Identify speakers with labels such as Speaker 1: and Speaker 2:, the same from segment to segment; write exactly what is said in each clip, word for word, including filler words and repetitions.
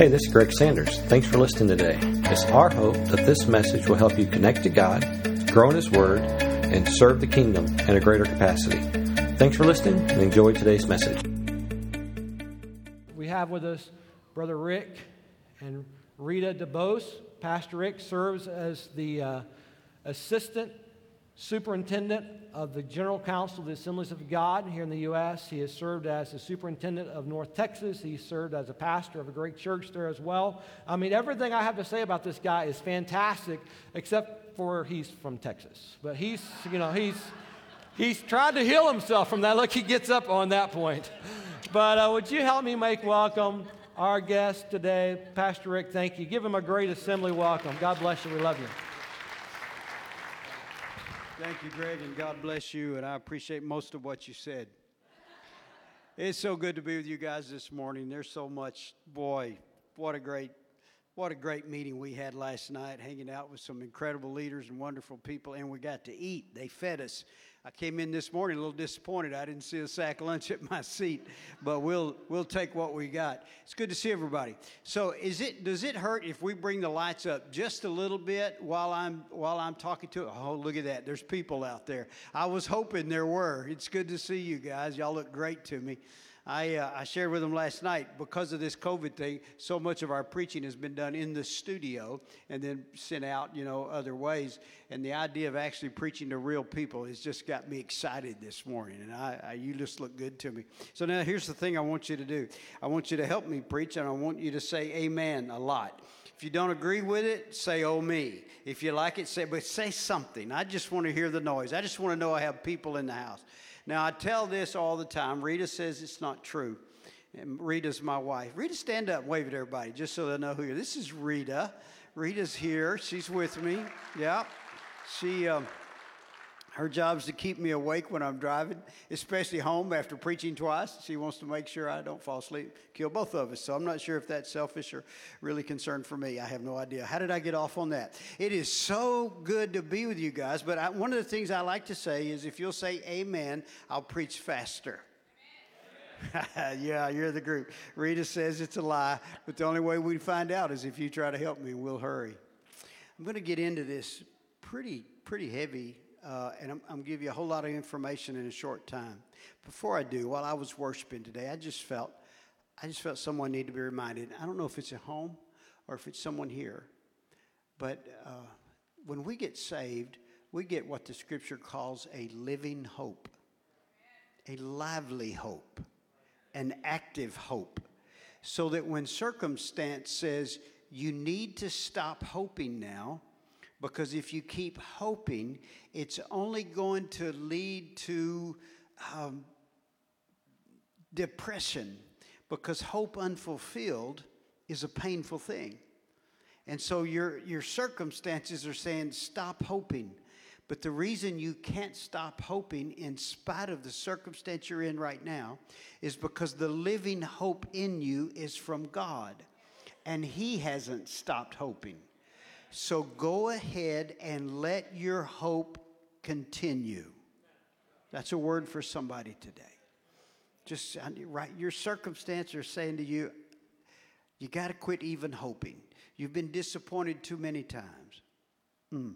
Speaker 1: Hey, this is Greg Sanders. Thanks for listening today. It's our hope that this message will help you connect to God, grow in His Word, and serve the kingdom in a greater capacity. Thanks for listening and enjoy today's message.
Speaker 2: We have with us Brother Rick and Rita DeBose. Pastor Rick serves as the uh, Assistant Superintendent of the General Council of the Assemblies of God here in the U S He has served as the Superintendent of North Texas. He served as a pastor of a great church there as well. I mean, everything I have to say about this guy is fantastic, except for he's from Texas. But he's, you know, he's he's tried to heal himself from that. Look, he gets up on that point. But uh, would you help me make welcome our guest today, Pastor Rick? Thank you. Give him a great assembly welcome. God bless you. We love you.
Speaker 3: Thank you, Greg, and God bless you, and I appreciate most of what you said. It's so good to be with you guys this morning. There's so much, boy, what a great, what a great meeting we had last night, hanging out with some incredible leaders and wonderful people, and we got to eat. They fed us. I came in this morning a little disappointed. I didn't see a sack lunch at my seat, but we'll we'll take what we got. It's good to see everybody. So, is it does it hurt if we bring the lights up just a little bit while I'm while I'm talking to it? Oh, look at that! There's people out there. I was hoping there were. It's good to see you guys. Y'all look great to me. I, uh, I shared with them last night, because of this COVID thing, so much of our preaching has been done in the studio and then sent out, you know, other ways. And the idea of actually preaching to real people has just got me excited this morning. And I, I you just look good to me. So now here's the thing I want you to do. I want you to help me preach, and I want you to say amen a lot. If you don't agree with it, say, oh, me. If you like it, say, but say something. I just want to hear the noise. I just want to know I have people in the house. Now, I tell this all the time. Rita says it's not true. And Rita's my wife. Rita, stand up and wave at everybody just so they know who you're. This is Rita. Rita's here. She's with me. Yeah. She, um, her job is to keep me awake when I'm driving, especially home after preaching twice. She wants to make sure I don't fall asleep, kill both of us. So I'm not sure if that's selfish or really concerned for me. I have no idea. How did I get off on that? It is so good to be with you guys. But I, one of the things I like to say is if you'll say amen, I'll preach faster. Yeah, you're the group. Rita says it's a lie, but the only way we find out is if you try to help me, we'll hurry. I'm going to get into this pretty, pretty heavy Uh, and I'm, I'm going to give you a whole lot of information in a short time. Before I do, while I was worshiping today, I just felt, I just felt someone need to be reminded. I don't know if it's at home or if it's someone here, but uh, when we get saved, we get what the Scripture calls a living hope, a lively hope, an active hope, so that when circumstance says you need to stop hoping now, because if you keep hoping, it's only going to lead to um, depression, because hope unfulfilled is a painful thing. And so your, your circumstances are saying, stop hoping. But the reason you can't stop hoping in spite of the circumstance you're in right now is because the living hope in you is from God. And He hasn't stopped hoping. So go ahead and let your hope continue. That's a word for somebody today. Just right, your circumstances are saying to you, you got to quit even hoping. You've been disappointed too many times. Mm.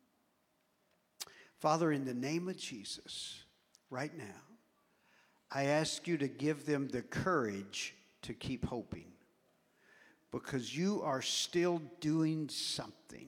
Speaker 3: Father, in the name of Jesus, right now, I ask you to give them the courage to keep hoping. Because you are still doing something.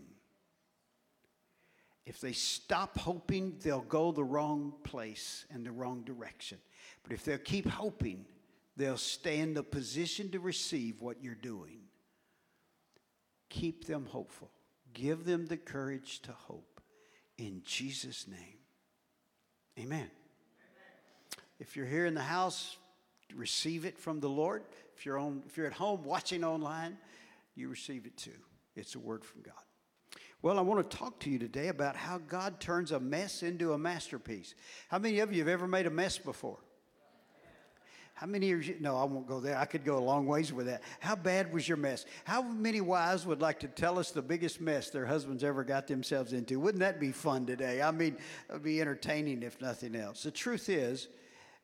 Speaker 3: If they stop hoping, they'll go the wrong place and the wrong direction. But if they'll keep hoping, they'll stay in the position to receive what you're doing. Keep them hopeful. Give them the courage to hope. In Jesus' name, amen. If you're here in the house, receive it from the Lord. If you're on, if you're at home watching online, you receive it too. It's a word from God. Well, I want to talk to you today about how God turns a mess into a masterpiece. How many of you have ever made a mess before? How many of you? No, I won't go there. I could go a long ways with that. How bad was your mess? How many wives would like to tell us the biggest mess their husbands ever got themselves into? Wouldn't that be fun today? I mean, it would be entertaining if nothing else. The truth is,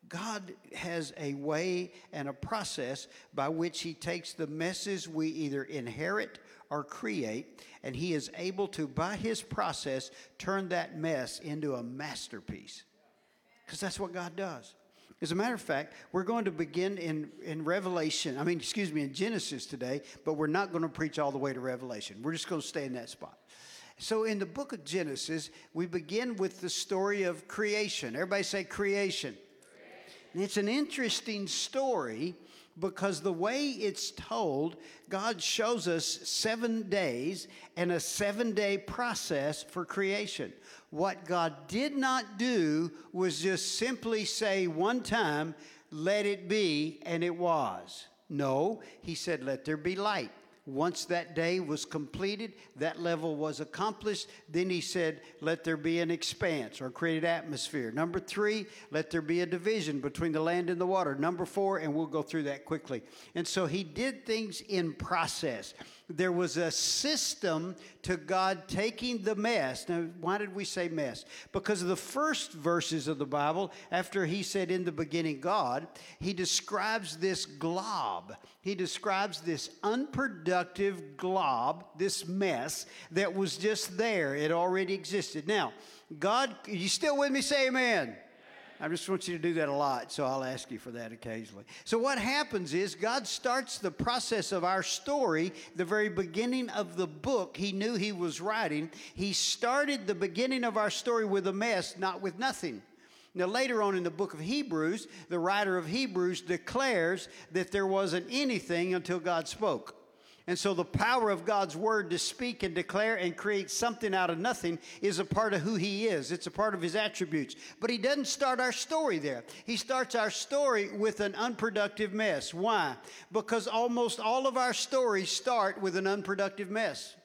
Speaker 3: God has a way and a process by which he takes the messes we either inherit or create, and he is able to, by his process, turn that mess into a masterpiece. Because that's what God does. As a matter of fact, we're going to begin in, in Revelation, I mean, excuse me, in Genesis today, but we're not going to preach all the way to Revelation. We're just going to stay in that spot. So in the book of Genesis, we begin with the story of creation. Everybody say creation. And it's an interesting story because the way it's told, God shows us seven days and a seven-day process for creation. What God did not do was just simply say one time, let it be, and it was. No, he said, let there be light. Once that day was completed, that level was accomplished, then he said, let there be an expanse or created atmosphere. Number three, let there be a division between the land and the water. Number four, and we'll go through that quickly. And so he did things in process. There was a system to God taking the mess. Now, why did we say mess? Because of the first verses of the Bible, after he said in the beginning God, he describes this glob. He describes this unproductive glob, this mess that was just there. It already existed. Now, God, are you still with me? Say amen. I just want you to do that a lot, so I'll ask you for that occasionally. So what happens is God starts the process of our story, the very beginning of the book he knew he was writing. He started the beginning of our story with a mess, not with nothing. Now, later on in the book of Hebrews, the writer of Hebrews declares that there wasn't anything until God spoke. And so the power of God's word to speak and declare and create something out of nothing is a part of who he is. It's a part of his attributes. But he doesn't start our story there. He starts our story with an unproductive mess. Why? Because almost all of our stories start with an unproductive mess.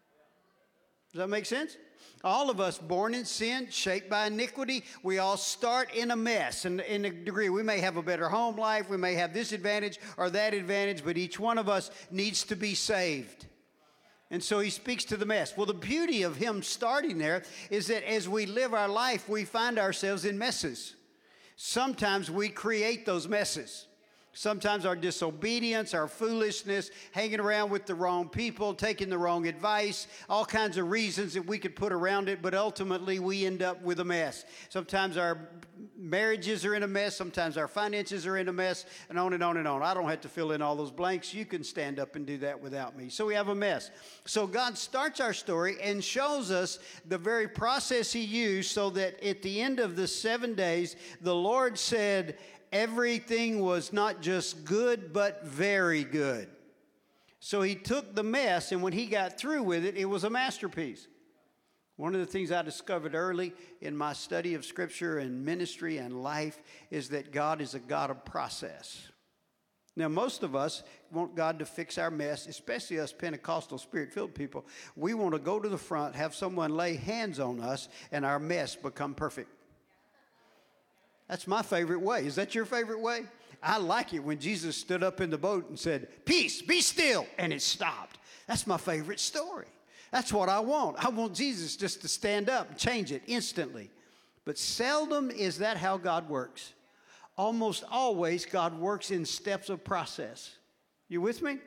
Speaker 3: Does that make sense? All of us born in sin, shaped by iniquity, we all start in a mess. And in a degree, we may have a better home life, we may have this advantage or that advantage, but each one of us needs to be saved. And so he speaks to the mess. Well, the beauty of him starting there is that as we live our life, we find ourselves in messes. Sometimes we create those messes. Sometimes our disobedience, our foolishness, hanging around with the wrong people, taking the wrong advice, all kinds of reasons that we could put around it, but ultimately we end up with a mess. Sometimes our marriages are in a mess, sometimes our finances are in a mess, and on and on and on. I don't have to fill in all those blanks. You can stand up and do that without me. So we have a mess. So God starts our story and shows us the very process he used so that at the end of the seven days, the Lord said, everything was not just good, but very good. So he took the mess, and when he got through with it, it was a masterpiece. One of the things I discovered early in my study of Scripture and ministry and life is that God is a God of process. Now, most of us want God to fix our mess, especially us Pentecostal Spirit-filled people. We want to go to the front, have someone lay hands on us, and our mess become perfect. That's my favorite way. Is that your favorite way? I like it when Jesus stood up in the boat and said, peace, be still, and it stopped. That's my favorite story. That's what I want. I want Jesus just to stand up and change it instantly. But seldom is that how God works. Almost always God works in steps of process. You with me?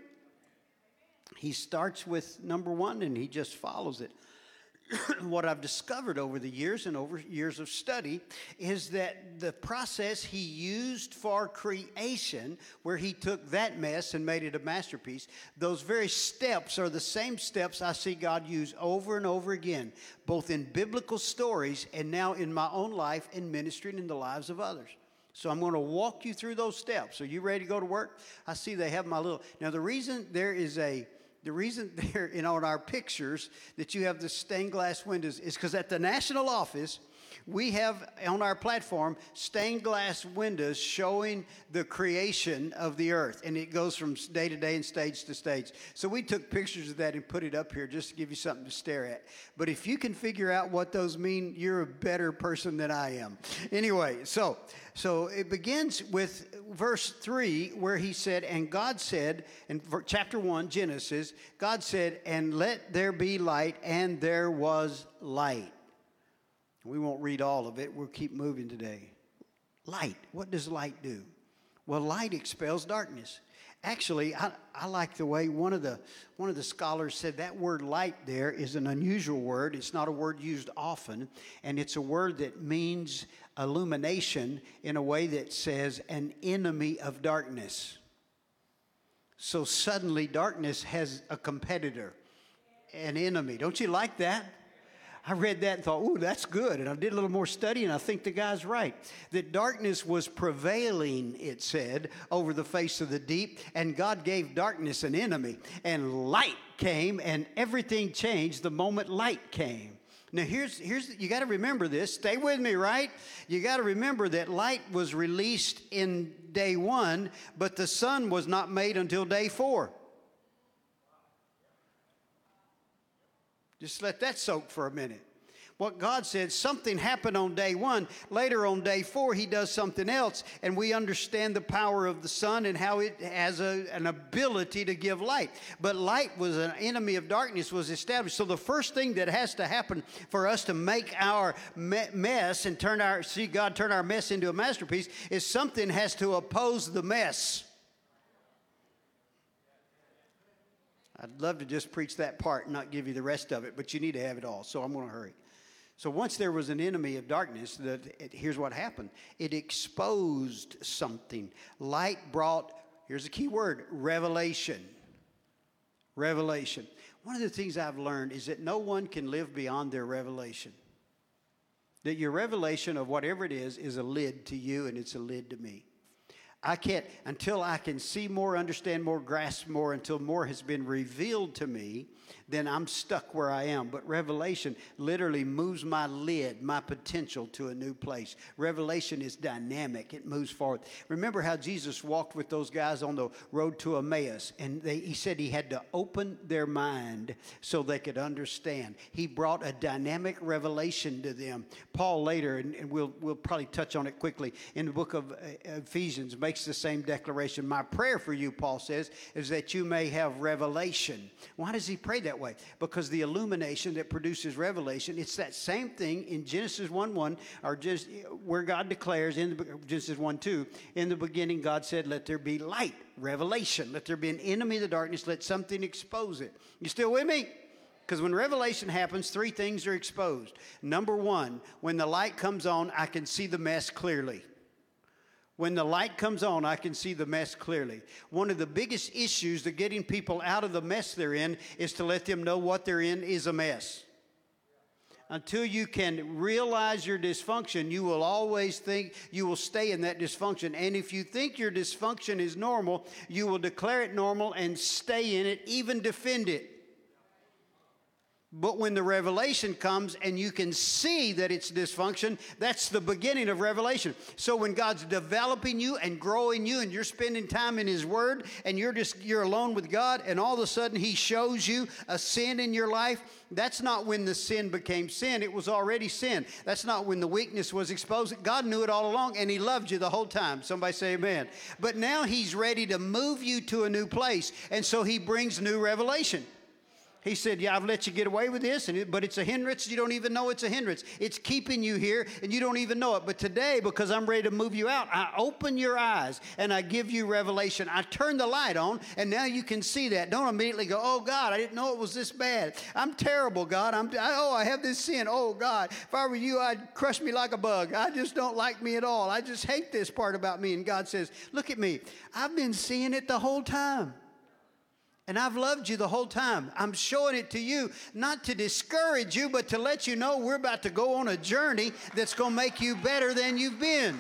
Speaker 3: He starts with number one and he just follows it. What I've discovered over the years and over years of study is that the process he used for creation, where he took that mess and made it a masterpiece, those very steps are the same steps I see God use over and over again, both in biblical stories and now in my own life and ministry and in the lives of others. So I'm going to walk you through those steps. Are you ready to go to work? I see they have my little... Now, the reason there is a... The reason there, you know, in our pictures that you have the stained glass windows is because at the national office, we have on our platform stained glass windows showing the creation of the earth. And it goes from day to day and stage to stage. So we took pictures of that and put it up here just to give you something to stare at. But if you can figure out what those mean, you're a better person than I am. Anyway, so... So it begins with verse three where he said, and God said, in chapter one, Genesis, God said, and let there be light, and there was light. We won't read all of it. We'll keep moving today. Light. What does light do? Well, light expels darkness. Actually, I, I like the way one of the one of the scholars said that word light there is an unusual word. It's not a word used often, and it's a word that means illumination in a way that says an enemy of darkness. So suddenly darkness has a competitor, an enemy. Don't you like that? I read that and thought, ooh, that's good. And I did a little more study, and I think the guy's right. That darkness was prevailing, it said, over the face of the deep, and God gave darkness an enemy. And light came, and everything changed the moment light came. Now, here's, here's you got to remember this. Stay with me, right? You got to remember that light was released in day one, but the sun was not made until day four. Just let that soak for a minute. What God said, something happened on day one. Later on day four, he does something else. And we understand the power of the sun and how it has a, an ability to give light. But light was an enemy of darkness, was established. So the first thing that has to happen for us to make our me- mess and turn our, see God turn our mess into a masterpiece is something has to oppose the mess. I'd love to just preach that part and not give you the rest of it, but you need to have it all, so I'm going to hurry. So once there was an enemy of darkness, that it, here's what happened. It exposed something. Light brought, here's a key word, revelation. Revelation. One of the things I've learned is that no one can live beyond their revelation. That your revelation of whatever it is is a lid to you, and it's a lid to me. I can't, until I can see more, understand more, grasp more, until more has been revealed to me, then I'm stuck where I am. But revelation literally moves my lid, my potential to a new place. Revelation is dynamic. It moves forward. Remember how Jesus walked with those guys on the road to Emmaus, and they, he said he had to open their mind so they could understand. He brought a dynamic revelation to them. Paul later, and, and we'll, we'll probably touch on it quickly, in the book of Ephesians, makes the same declaration. My prayer for you, Paul says, is that you may have revelation. Why does he pray that way? Because the illumination that produces revelation, it's that same thing in Genesis one one, or just where God declares in the, Genesis one two, in the beginning God said, let there be light, revelation. Let there be an enemy of the darkness. Let something expose it. You still with me? Because when revelation happens, three things are exposed. Number one, when the light comes on, I can see the mess clearly. When the light comes on, I can see the mess clearly. One of the biggest issues to getting people out of the mess they're in is to let them know what they're in is a mess. Until you can realize your dysfunction, you will always think you will stay in that dysfunction. And if you think your dysfunction is normal, you will declare it normal and stay in it, even defend it. But when the revelation comes and you can see that it's dysfunction, that's the beginning of revelation. So when God's developing you and growing you and you're spending time in His Word and you're just you're alone with God and all of a sudden He shows you a sin in your life, that's not when the sin became sin. It was already sin. That's not when the weakness was exposed. God knew it all along and He loved you the whole time. Somebody say amen. But now He's ready to move you to a new place, and so He brings new revelation. He said, yeah, I've let you get away with this, and it, but it's a hindrance. You don't even know it's a hindrance. It's keeping you here, and you don't even know it. But today, because I'm ready to move you out, I open your eyes, and I give you revelation. I turn the light on, and now you can see that. Don't immediately go, oh, God, I didn't know it was this bad. I'm terrible, God. I'm, I, oh, I have this sin. Oh, God, if I were you, I'd crush me like a bug. I just don't like me at all. I just hate this part about me. And God says, look at me. I've been seeing it the whole time. And I've loved you the whole time. I'm showing it to you, not to discourage you, but to let you know we're about to go on a journey that's going to make you better than you've been.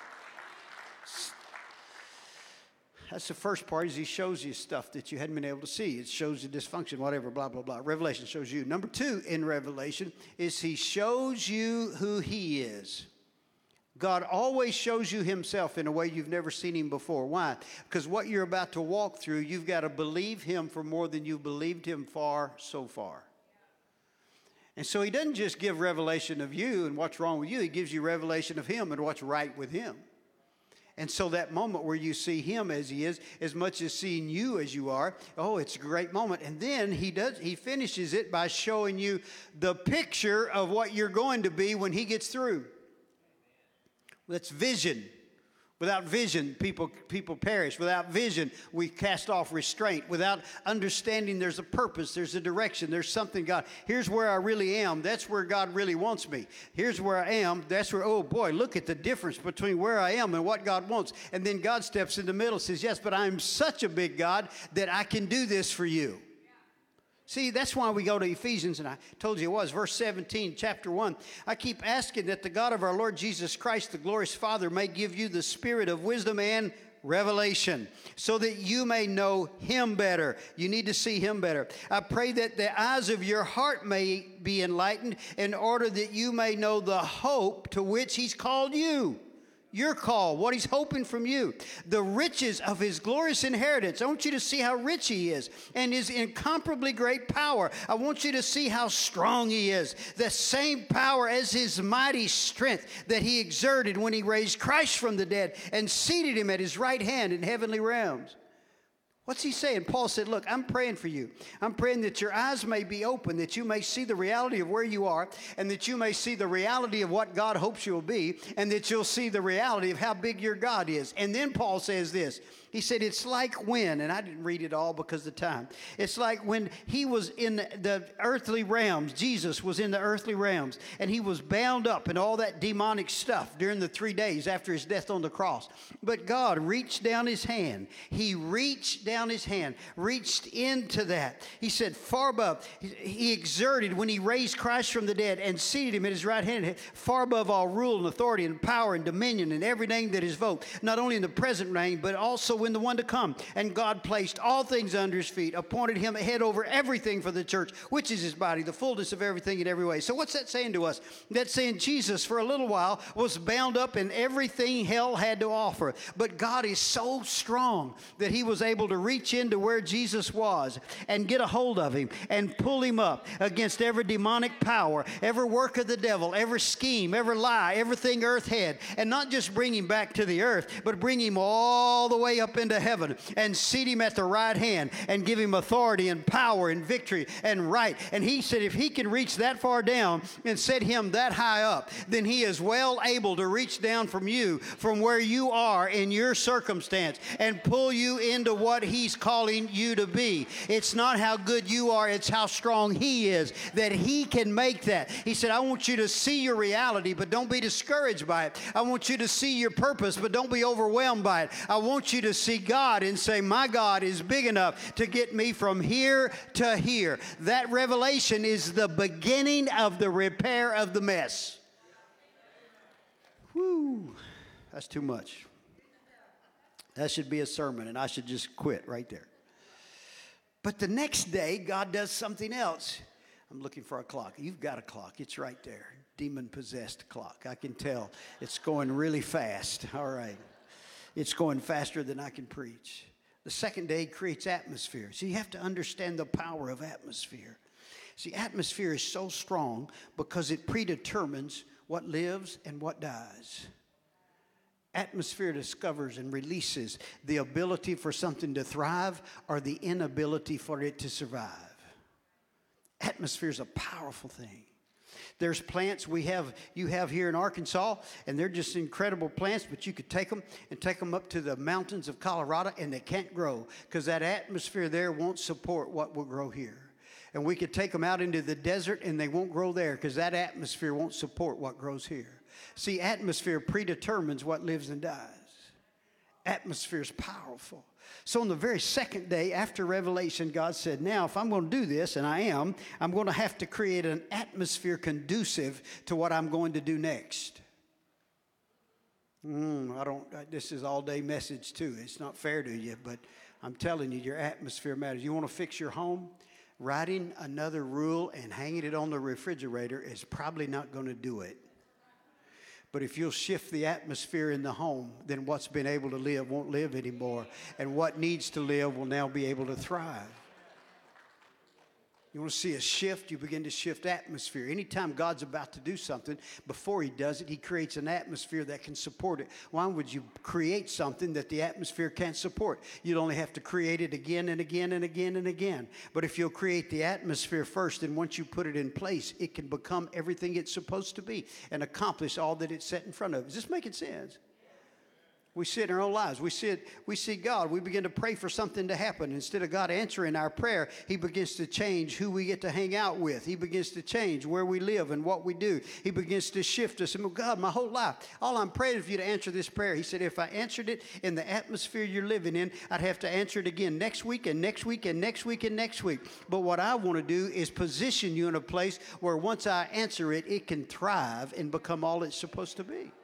Speaker 3: That's the first part, is He shows you stuff that you hadn't been able to see. It shows you dysfunction, whatever, blah, blah, blah. Revelation shows you. Number two in Revelation is He shows you who He is. God always shows you Himself in a way you've never seen Him before. Why? Because what you're about to walk through, you've got to believe Him for more than you've believed Him for so far. And so He doesn't just give revelation of you and what's wrong with you. He gives you revelation of Him and what's right with Him. And so that moment where you see Him as He is, as much as seeing you as you are, oh, it's a great moment. And then He does, He finishes it by showing you the picture of what you're going to be when He gets through. That's vision. Without vision, people, people perish. Without vision, we cast off restraint. Without understanding there's a purpose, there's a direction, there's something God. Here's where I really am. That's where God really wants me. Here's where I am. That's where, oh boy, look at the difference between where I am and what God wants. And then God steps in the middle and says, yes, but I'm such a big God that I can do this for you. See, that's why we go to Ephesians, and I told you it was, verse seventeen, chapter one. I keep asking that the God of our Lord Jesus Christ, the glorious Father, may give you the spirit of wisdom and revelation so that you may know Him better. You need to see Him better. I pray that the eyes of your heart may be enlightened in order that you may know the hope to which He's called you. Your call, what He's hoping from you, the riches of His glorious inheritance. I want you to see how rich He is and His incomparably great power. I want you to see how strong He is. The same power as His mighty strength that He exerted when He raised Christ from the dead and seated Him at His right hand in heavenly realms. What's he saying? Paul said, look, I'm praying for you. I'm praying that your eyes may be open, that you may see the reality of where you are, and that you may see the reality of what God hopes you'll be, and that you'll see the reality of how big your God is. And then Paul says this. He said, it's like when, and I didn't read it all because of the time. It's like when he was in the earthly realms, Jesus was in the earthly realms, and he was bound up in all that demonic stuff during the three days after his death on the cross. But God reached down his hand. He reached down his hand, reached into that. He said, far above, he exerted when he raised Christ from the dead and seated him at his right hand, far above all rule and authority and power and dominion and every name that is invoked, not only in the present reign, but also in the one to come. And God placed all things under his feet, appointed him a head over everything for the church, which is his body, the fullness of everything in every way. So what's that saying to us? That's saying Jesus, for a little while, was bound up in everything hell had to offer. But God is so strong that he was able to reach into where Jesus was and get a hold of him and pull him up against every demonic power, every work of the devil, every scheme, every lie, everything earth had, and not just bring him back to the earth, but bring him all the way up into heaven and seat him at the right hand and give him authority and power and victory and right. And he said if he can reach that far down and set him that high up, then he is well able to reach down from you, from where you are in your circumstance, and pull you into what he's calling you to be. It's not how good you are, it's how strong he is, that he can make that. He said, I want you to see your reality, but don't be discouraged by it. I want you to see your purpose, but don't be overwhelmed by it. I want you to see God and say, my God is big enough to get me from here to here. That revelation is the beginning of the repair of the mess. Whew, that's too much. That should be a sermon, and I should just quit right there. But the next day, God does something else. I'm looking for a clock. You've got a clock. It's right there. Demon-possessed clock. I can tell it's going really fast. All right. It's going faster than I can preach. The second day creates atmosphere. So you have to understand the power of atmosphere. See, atmosphere is so strong because it predetermines what lives and what dies. Atmosphere discovers and releases the ability for something to thrive or the inability for it to survive. Atmosphere is a powerful thing. There's plants we have, you have here in Arkansas, and they're just incredible plants, but you could take them and take them up to the mountains of Colorado, and they can't grow because that atmosphere there won't support what will grow here. And we could take them out into the desert, and they won't grow there because that atmosphere won't support what grows here. See, atmosphere predetermines what lives and dies. Atmosphere is powerful. So on the very second day after Revelation, God said, now if I'm going to do this, and I am, I'm going to have to create an atmosphere conducive to what I'm going to do next. Mm, I don't, this is all day message too. It's not fair to you, but I'm telling you, your atmosphere matters. You want to fix your home? Writing another rule and hanging it on the refrigerator is probably not going to do it. But if you'll shift the atmosphere in the home, then what's been able to live won't live anymore. And what needs to live will now be able to thrive. You want to see a shift, you begin to shift atmosphere. Anytime God's about to do something, before he does it, he creates an atmosphere that can support it. Why would you create something that the atmosphere can't support? You'd only have to create it again and again and again and again. But if you'll create the atmosphere first, and once you put it in place, it can become everything it's supposed to be and accomplish all that it's set in front of. Is this making sense? We see it in our own lives. We see it, we see God. We begin to pray for something to happen. Instead of God answering our prayer, he begins to change who we get to hang out with. He begins to change where we live and what we do. He begins to shift us. And God, my whole life, all I'm praying is for you to answer this prayer. He said, if I answered it in the atmosphere you're living in, I'd have to answer it again next week and next week and next week and next week. But what I want to do is position you in a place where once I answer it, it can thrive and become all it's supposed to be.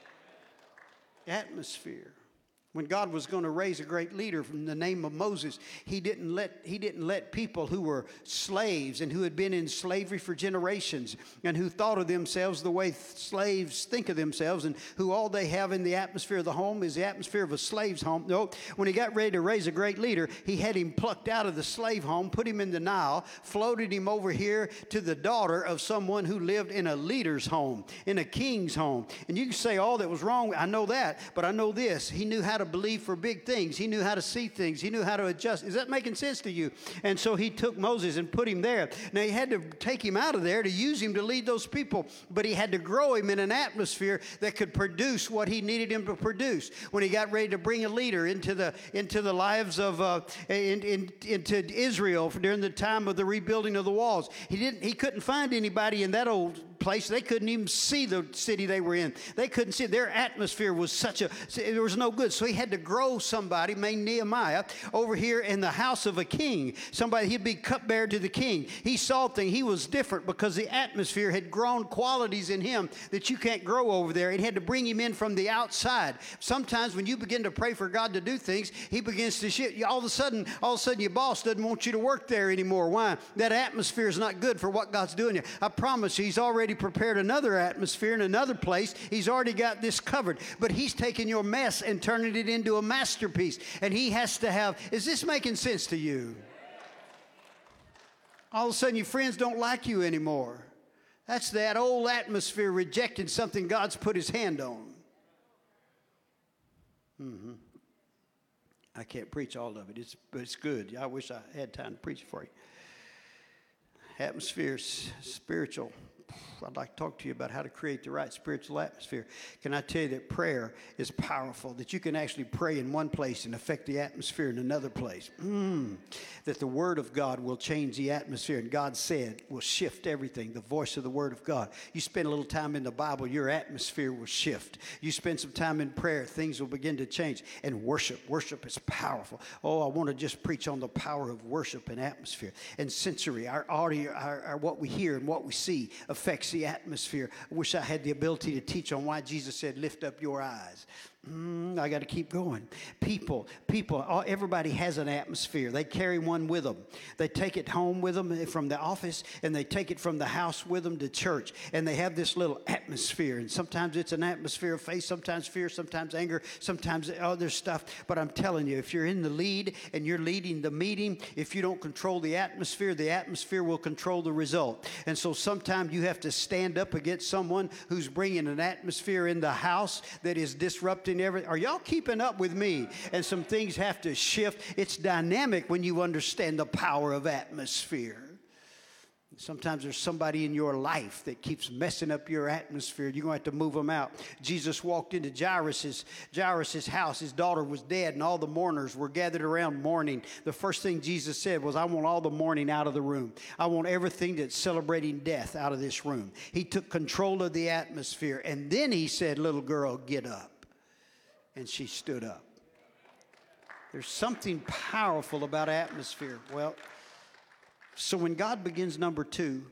Speaker 3: Atmosphere. When God was going to raise a great leader from the name of Moses, he didn't let he didn't let people who were slaves and who had been in slavery for generations and who thought of themselves the way slaves think of themselves and who all they have in the atmosphere of the home is the atmosphere of a slave's home. No, when he got ready to raise a great leader, he had him plucked out of the slave home, put him in the Nile, floated him over here to the daughter of someone who lived in a leader's home, in a king's home. And you can say all that was wrong. I know that, but I know this. He knew how to believe for big things. He knew how to see things. He knew how to adjust. Is that making sense to you? And so he took Moses and put him there. Now he had to take him out of there to use him to lead those people, but he had to grow him in an atmosphere that could produce what he needed him to produce. When he got ready to bring a leader into the into the lives of uh, in, in, into Israel during the time of the rebuilding of the walls, he didn't. He couldn't find anybody in that old place. They couldn't even see the city they were in. They couldn't see. Their atmosphere was such a, there was no good. So he had to grow somebody named Nehemiah over here in the house of a king. Somebody, he'd be cupbearer to the king. He saw things. He was different because the atmosphere had grown qualities in him that you can't grow over there. It had to bring him in from the outside. Sometimes when you begin to pray for God to do things, he begins to shift. All of a sudden, all of a sudden your boss doesn't want you to work there anymore. Why? That atmosphere is not good for what God's doing here. I promise you, he's already prepared another atmosphere in another place. He's already got this covered, but he's taking your mess and turning it into a masterpiece. And he has to have, is this making sense to you? All of a sudden your friends don't like you anymore. That's that old atmosphere rejecting something God's put his hand on. Mm-hmm. I can't preach all of it, it's, but it's good. I wish I had time to preach it for you. Atmosphere, spiritual. I'd like to talk to you about how to create the right spiritual atmosphere. Can I tell you that prayer is powerful, that you can actually pray in one place and affect the atmosphere in another place. Mm. That the Word of God will change the atmosphere, and God said will shift everything, the voice of the Word of God. You spend a little time in the Bible, your atmosphere will shift. You spend some time in prayer, things will begin to change. And worship, worship is powerful. Oh, I want to just preach on the power of worship and atmosphere. And sensory, our audio, our, our what we hear and what we see affects the atmosphere. I wish I had the ability to teach on why Jesus said, lift up your eyes. Mm, I got to keep going. People, people, all, everybody has an atmosphere. They carry one with them. They take it home with them from the office, and they take it from the house with them to church. And they have this little atmosphere. And sometimes it's an atmosphere of faith, sometimes fear, sometimes anger, sometimes other stuff. But I'm telling you, if you're in the lead and you're leading the meeting, if you don't control the atmosphere, the atmosphere will control the result. And so sometimes you have to stand up against someone who's bringing an atmosphere in the house that is disrupting everything. Are y'all keeping up with me? And some things have to shift. It's dynamic when you understand the power of atmosphere. Sometimes there's somebody in your life that keeps messing up your atmosphere. You're going to have to move them out. Jesus walked into Jairus' Jairus' house. His daughter was dead, and all the mourners were gathered around mourning. The first thing Jesus said was, I want all the mourning out of the room. I want everything that's celebrating death out of this room. He took control of the atmosphere, and then he said, little girl, get up. And she stood up. There's something powerful about atmosphere. Well, so when God begins number two,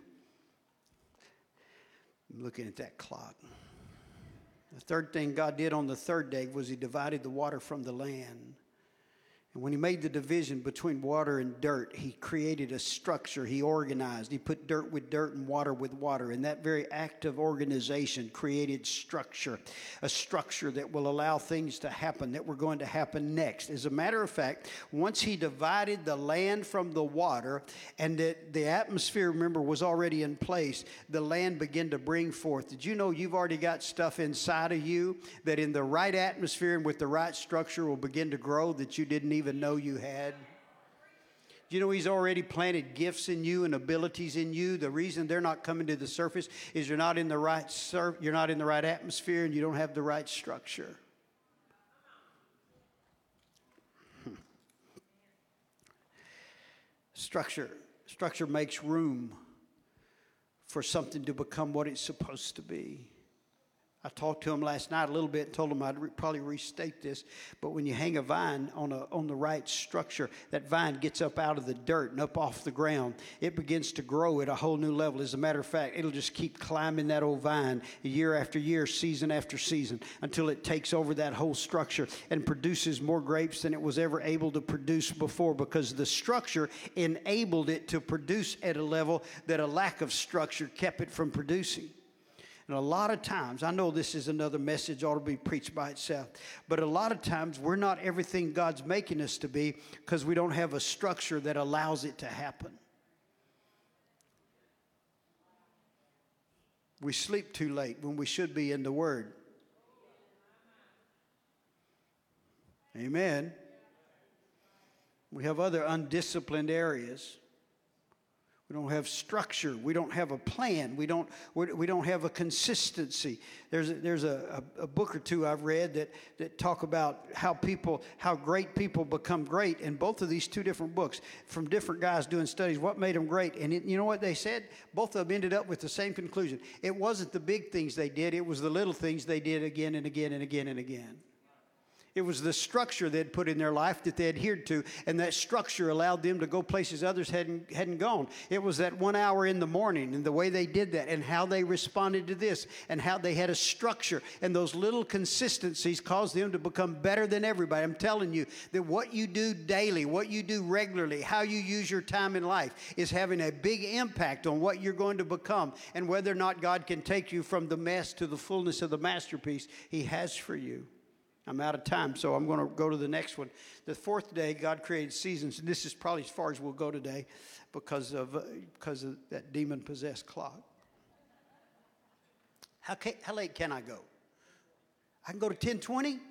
Speaker 3: I'm looking at that clock. The third thing God did on the third day was he divided the water from the land. And when he made the division between water and dirt, he created a structure. He organized. He put dirt with dirt and water with water. And that very act of organization created structure, a structure that will allow things to happen that were going to happen next. As a matter of fact, once he divided the land from the water and that the atmosphere, remember, was already in place, the land began to bring forth. Did you know you've already got stuff inside of you that in the right atmosphere and with the right structure will begin to grow that you didn't even even know you had? You know, he's already planted gifts in you and abilities in you. The reason they're not coming to the surface is you're not in the right sur- you're not in the right atmosphere and you don't have the right structure. Hmm. Structure. Structure makes room for something to become what it's supposed to be. I talked to him last night a little bit and told him I'd re- probably restate this, but when you hang a vine on a on the right structure, that vine gets up out of the dirt and up off the ground. It begins to grow at a whole new level. As a matter of fact, it'll just keep climbing that old vine year after year, season after season, until it takes over that whole structure and produces more grapes than it was ever able to produce before, because the structure enabled it to produce at a level that a lack of structure kept it from producing. And a lot of times, I know this is another message ought to be preached by itself, but a lot of times we're not everything God's making us to be because we don't have a structure that allows it to happen. We sleep too late when we should be in the Word. Amen. We have other undisciplined areas. We don't have structure. We don't have a plan. We don't, we don't have a consistency. There's a, there's a, a book or two I've read that, that talk about how people, how great people become great. And both of these two different books from different guys doing studies, what made them great. And it, you know what they said? Both of them ended up with the same conclusion. It wasn't the big things they did. It was the little things they did again and again and again and again. It was the structure they'd put in their life that they adhered to, and that structure allowed them to go places others hadn't, hadn't gone. It was that one hour in the morning and the way they did that and how they responded to this and how they had a structure. And those little consistencies caused them to become better than everybody. I'm telling you that what you do daily, what you do regularly, how you use your time in life is having a big impact on what you're going to become and whether or not God can take you from the mess to the fullness of the masterpiece He has for you. I'm out of time, so I'm going to go to the next one. The fourth day, God created seasons, and this is probably as far as we'll go today because of uh, because of that demon-possessed clock. How, ca- how late can I go? I can go to ten twenty?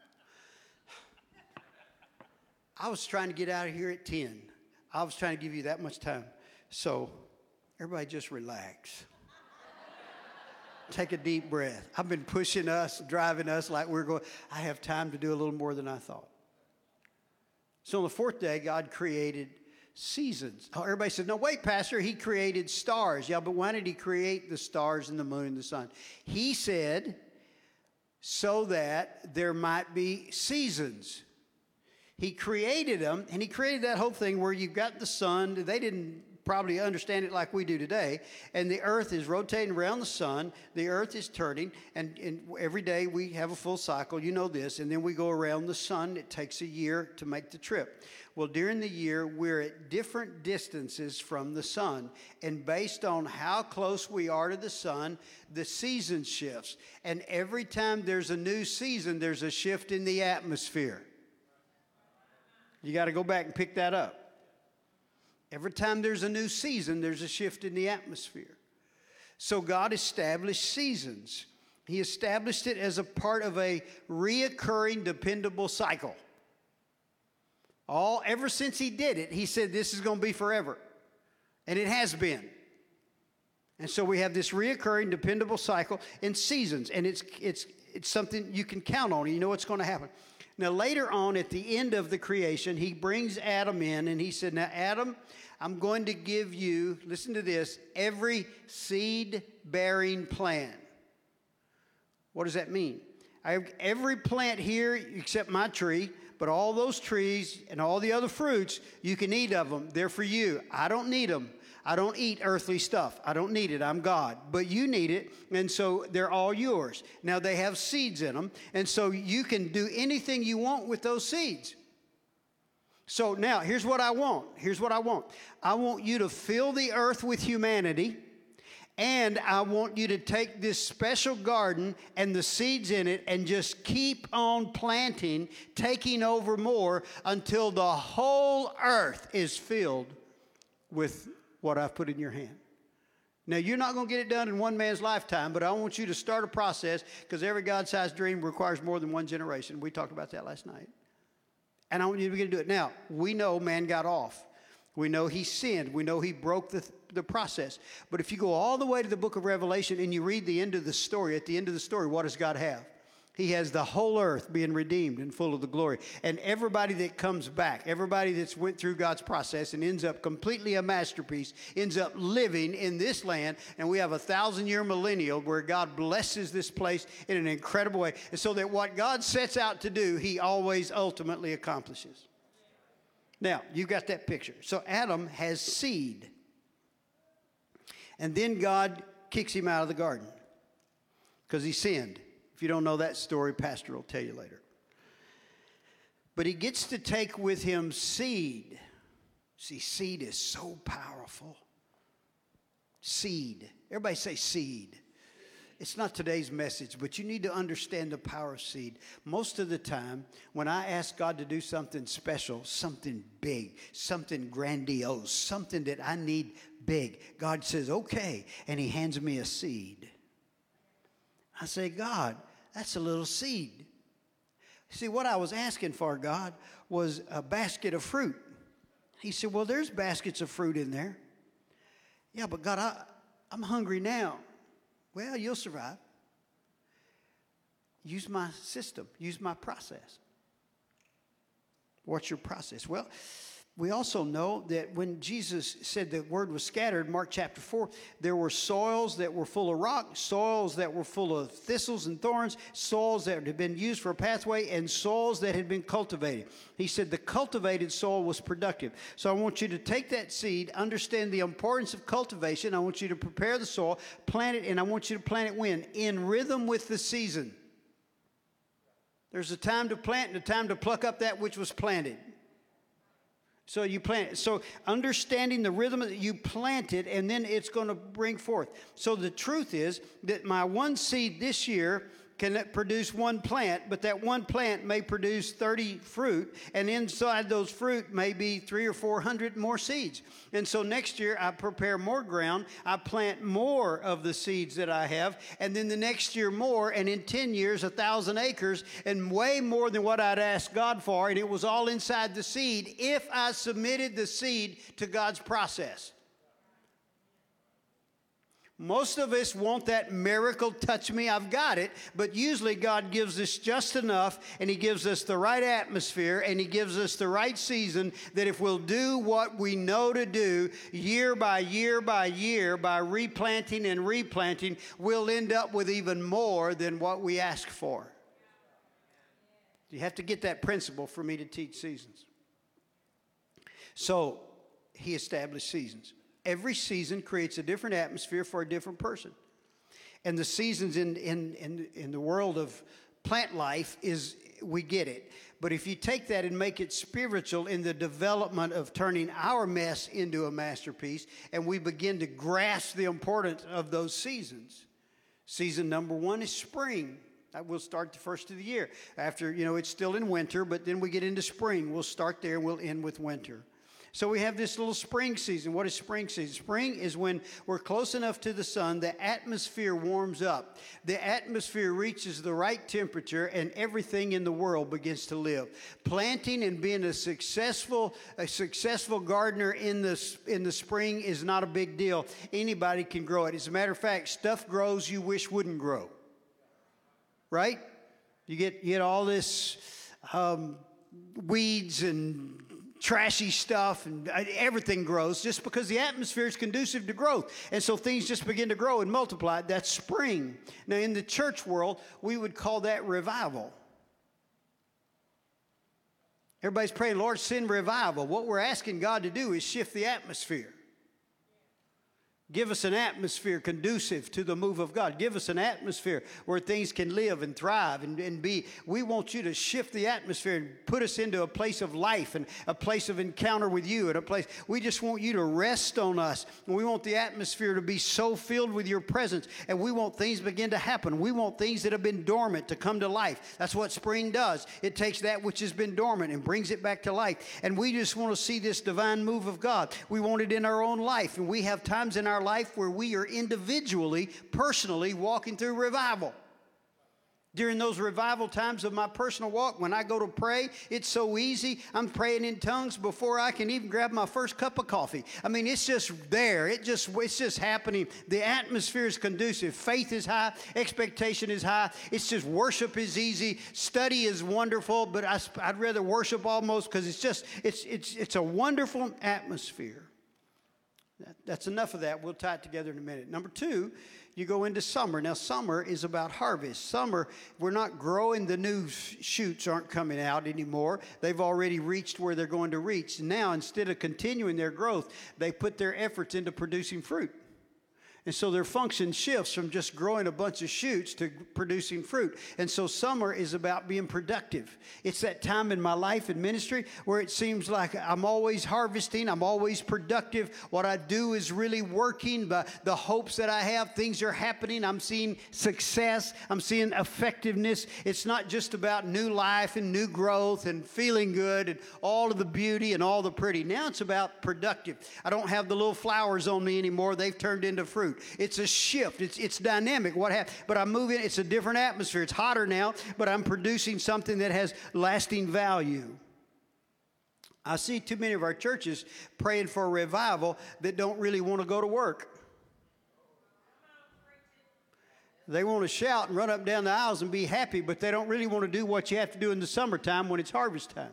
Speaker 3: I was trying to get out of here at ten. I was trying to give you that much time. So everybody just relax. Take a deep breath. I've been pushing us, driving us like we're going, I have time to do a little more than I thought. So on the fourth day, God created seasons. Oh, everybody said, no, wait, Pastor, He created stars. Yeah, but why did He create the stars and the moon and the sun? He said, so that there might be seasons. He created them, and He created that whole thing where you've got the sun. They didn't probably understand it like we do today. And the earth is rotating around the sun. The earth is turning. And, and every day we have a full cycle. You know this. And then we go around the sun. It takes a year to make the trip. Well, during the year, we're at different distances from the sun. And based on how close we are to the sun, the season shifts. And every time there's a new season, there's a shift in the atmosphere. You got to go back and pick that up. Every time there's a new season, there's a shift in the atmosphere. So God established seasons. He established it as a part of a reoccurring, dependable cycle. All ever since He did it, He said this is going to be forever. And it has been. And so we have this reoccurring, dependable cycle in seasons. And it's it's it's something you can count on. You know what's going to happen. Now, later on, at the end of the creation, He brings Adam in, and He said, now, Adam, I'm going to give you, listen to this, every seed-bearing plant. What does that mean? I have every plant here except my tree, but all those trees and all the other fruits, you can eat of them. They're for you. I don't need them. I don't eat earthly stuff. I don't need it. I'm God. But you need it, and so they're all yours. Now, they have seeds in them, and so you can do anything you want with those seeds. So now, here's what I want. Here's what I want. I want you to fill the earth with humanity, and I want you to take this special garden and the seeds in it and just keep on planting, taking over more until the whole earth is filled with what I've put in your hand. Now, you're not going to get it done in one man's lifetime, but I want you to start a process, because every God-sized dream requires more than one generation. We talked about that last night. And I want you to begin to do it. Now, we know man got off. We know he sinned. We know he broke the, the process. But if you go all the way to the book of Revelation and you read the end of the story, at the end of the story, what does God have? He has the whole earth being redeemed and full of the glory. And everybody that comes back, everybody that's went through God's process and ends up completely a masterpiece, ends up living in this land. And we have a thousand-year millennial where God blesses this place in an incredible way. And so that what God sets out to do, he always ultimately accomplishes. Now, you got that picture. So Adam has seed. And then God kicks him out of the garden because he sinned. If you don't know that story, Pastor will tell you later. But he gets to take with him seed. See, seed is so powerful. Seed. Everybody say seed. It's not today's message, but you need to understand the power of seed. Most of the time, when I ask God to do something special, something big, something grandiose, something that I need big, God says, okay, and he hands me a seed. I say, God, that's a little seed. See, what I was asking for, God, was a basket of fruit. He said, well, there's baskets of fruit in there. Yeah, but God, I, I'm hungry now. Well, you'll survive. Use my system. Use my process. What's your process? Well, we also know that when Jesus said the word was scattered, Mark chapter four, there were soils that were full of rock, soils that were full of thistles and thorns, soils that had been used for a pathway, and soils that had been cultivated. He said the cultivated soil was productive. So I want you to take that seed, understand the importance of cultivation. I want you to prepare the soil, plant it, and I want you to plant it when? In rhythm with the season. There's a time to plant and a time to pluck up that which was planted. So you plant it. So understanding the rhythm that you plant it, and then it's going to bring forth. So the truth is that my one seed this year can produce one plant, but that one plant may produce thirty fruit, and inside those fruit may be three or four hundred more seeds. And so next year I prepare more ground, I plant more of the seeds that I have, and then the next year more, and in ten years a thousand acres, and way more than what I'd asked God for, and it was all inside the seed if I submitted the seed to God's process. Most of us want that miracle, touch me, I've got it. But usually God gives us just enough, and he gives us the right atmosphere, and he gives us the right season, that if we'll do what we know to do year by year by year, by replanting and replanting, we'll end up with even more than what we ask for. You have to get that principle for me to teach seasons. So he established seasons. Every season creates a different atmosphere for a different person. And the seasons in, in, in, in the world of plant life is, we get it. But if you take that and make it spiritual in the development of turning our mess into a masterpiece, and we begin to grasp the importance of those seasons. Season number one is spring. That will start the first of the year. After, you know, it's still in winter, but then we get into spring. We'll start there and we'll end with winter. So we have this little spring season. What is spring season? Spring is when we're close enough to the sun, the atmosphere warms up. The atmosphere reaches the right temperature, and everything in the world begins to live. Planting and being a successful, a successful gardener in the, in the spring is not a big deal. Anybody can grow it. As a matter of fact, stuff grows you wish wouldn't grow. Right? You get, you get all this um, weeds and trashy stuff, and everything grows just because the atmosphere is conducive to growth. And so things just begin to grow and multiply. That's spring. Now, in the church world, we would call that revival. Everybody's praying, Lord, send revival. What we're asking God to do is shift the atmosphere. Give us an atmosphere conducive to the move of God. Give us an atmosphere where things can live and thrive and, and be. We want you to shift the atmosphere and put us into a place of life and a place of encounter with you and a place. We just want you to rest on us. And we want the atmosphere to be so filled with your presence. And we want things to begin to happen. We want things that have been dormant to come to life. That's what spring does. It takes that which has been dormant and brings it back to life. And we just want to see this divine move of God. We want it in our own life. And we have times in our life where we are individually, personally walking through revival. During those revival times of my personal walk, when I go to pray, it's so easy. I'm praying in tongues before I can even grab my first cup of coffee. I mean, it's just there. It just, it's just happening. The atmosphere is conducive. Faith is high. Expectation is high. It's just worship is easy. Study is wonderful, but I, I'd rather worship almost because it's just, it's, it's, it's a wonderful atmosphere. That's enough of that. We'll tie it together in a minute. Number two, you go into summer. Now, summer is about harvest. Summer, we're not growing. The new shoots aren't coming out anymore. They've already reached where they're going to reach. Now, instead of continuing their growth, they put their efforts into producing fruit. And so their function shifts from just growing a bunch of shoots to producing fruit. And so summer is about being productive. It's that time in my life and ministry where it seems like I'm always harvesting. I'm always productive. What I do is really working. The, the hopes that I have, things are happening. I'm seeing success. I'm seeing effectiveness. It's not just about new life and new growth and feeling good and all of the beauty and all the pretty. Now it's about productive. I don't have the little flowers on me anymore. They've turned into fruit. It's a shift. It's it's dynamic. What happened? But I'm moving. It's a different atmosphere. It's hotter now, but I'm producing something that has lasting value. I see too many of our churches praying for a revival that don't really want to go to work. They want to shout and run up and down the aisles and be happy, but they don't really want to do what you have to do in the summertime when it's harvest time.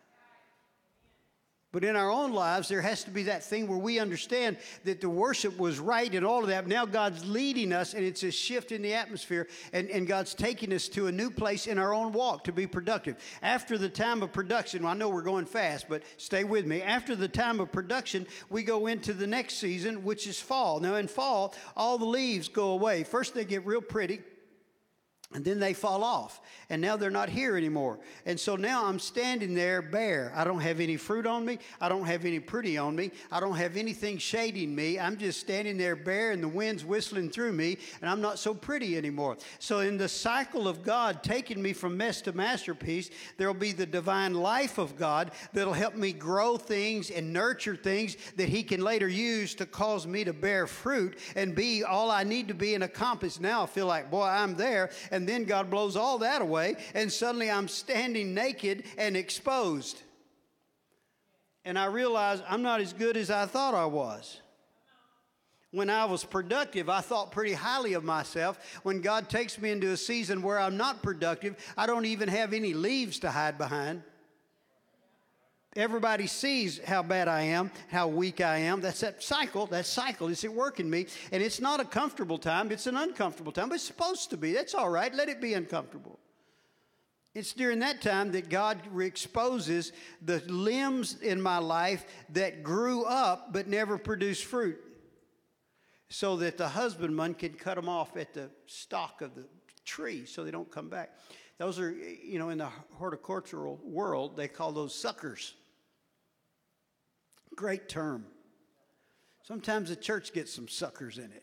Speaker 3: But in our own lives, there has to be that thing where we understand that the worship was right and all of that. Now God's leading us, and it's a shift in the atmosphere, and, and God's taking us to a new place in our own walk to be productive. After the time of production, well, I know we're going fast, but stay with me. After the time of production, we go into the next season, which is fall. Now in fall, all the leaves go away. First they get real pretty. And then they fall off, and now they're not here anymore. And so now I'm standing there bare. I don't have any fruit on me. I don't have any pretty on me. I don't have anything shading me. I'm just standing there bare, and the wind's whistling through me, and I'm not so pretty anymore. So in the cycle of God taking me from mess to masterpiece, there'll be the divine life of God that'll help me grow things and nurture things that He can later use to cause me to bear fruit and be all I need to be and accomplish. Now I feel like, boy, I'm there. And then God blows all that away, and suddenly I'm standing naked and exposed. And I realize I'm not as good as I thought I was. When I was productive, I thought pretty highly of myself. When God takes me into a season where I'm not productive, I don't even have any leaves to hide behind. Everybody sees how bad I am, how weak I am. That's that cycle. That cycle is at work in me. And it's not a comfortable time. It's an uncomfortable time. But it's supposed to be. That's all right. Let it be uncomfortable. It's during that time that God exposes the limbs in my life that grew up but never produced fruit, so that the husbandman can cut them off at the stalk of the tree so they don't come back. Those are, you know, in the horticultural world, they call those suckers. Great term. Sometimes the church gets some suckers in it.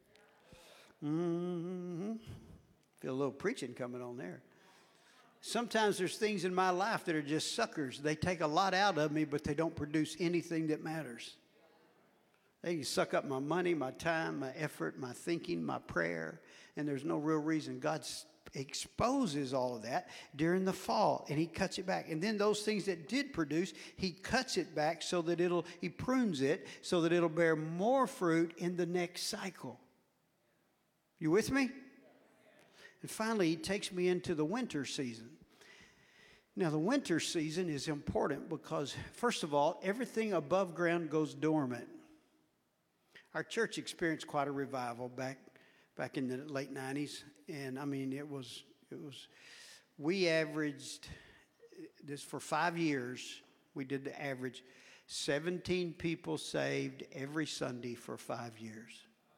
Speaker 3: Mm-hmm. Feel a little preaching coming on there. Sometimes there's things in my life that are just suckers. They take a lot out of me, but they don't produce anything that matters. They can suck up my money, my time, my effort, my thinking, my prayer, and there's no real reason. God's exposes all of that during the fall, and He cuts it back. And then those things that did produce, He cuts it back so that it'll, He prunes it so that it'll bear more fruit in the next cycle. You with me? And finally, He takes me into the winter season. Now, the winter season is important because, first of all, everything above ground goes dormant. Our church experienced quite a revival back back in the late nineties. And I mean, it was, it was, we averaged, this for five years, we did the average seventeen people saved every Sunday for five years.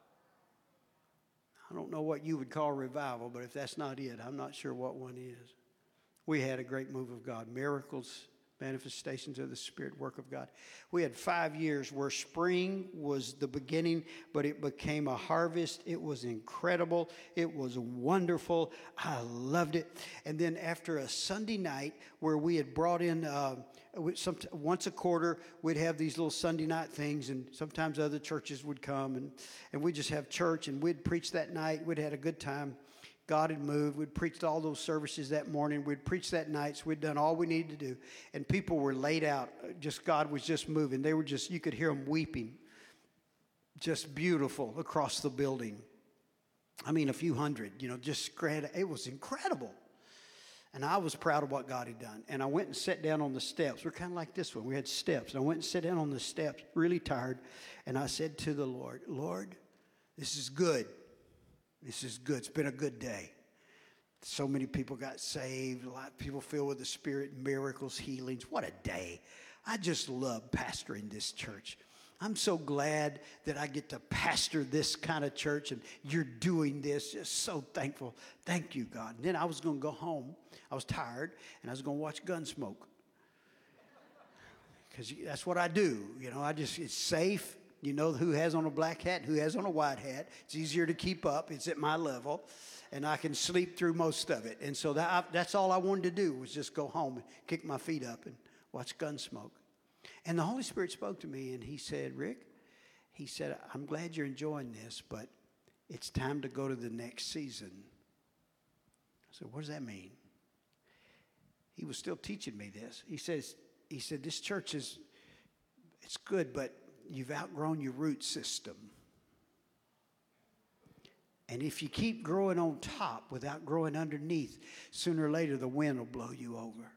Speaker 3: I don't know what you would call revival, but if that's not it, I'm not sure what one is. We had a great move of God, miracles, manifestations of the Spirit, work of God. We had five years where spring was the beginning, but it became a harvest. It was incredible. It was wonderful. I loved it. And then after a Sunday night where we had brought in, uh, some, once a quarter, we'd have these little Sunday night things, and sometimes other churches would come, and, and we'd just have church, and we'd preach that night. We'd had a good time. God had moved. We'd preached all those services that morning. We'd preached that night. So we'd done all we needed to do. And people were laid out. Just God was just moving. They were just, you could hear them weeping. Just beautiful across the building. I mean, a few hundred, you know, just, it was incredible. And I was proud of what God had done. And I went and sat down on the steps. We're kind of like this one. We had steps. I went and sat down on the steps, really tired. And I said to the Lord, Lord, this is good. This is good. It's been a good day. So many people got saved. A lot of people filled with the Spirit, miracles, healings. What a day. I just love pastoring this church. I'm so glad that I get to pastor this kind of church, and you're doing this. Just so thankful. Thank you, God. And then I was going to go home. I was tired, and I was going to watch Gunsmoke. Because that's what I do. You know, I just, it's safe. You know who has on a black hat, who has on a white hat. It's easier to keep up. It's at my level. And I can sleep through most of it. And so that I, that's all I wanted to do was just go home and kick my feet up and watch Gunsmoke. And the Holy Spirit spoke to me, and he said, Rick, he said, I'm glad you're enjoying this, but it's time to go to the next season. I said, what does that mean? He was still teaching me this. He says, he said, this church is, it's good, but you've outgrown your root system. And if you keep growing on top without growing underneath, sooner or later the wind will blow you over.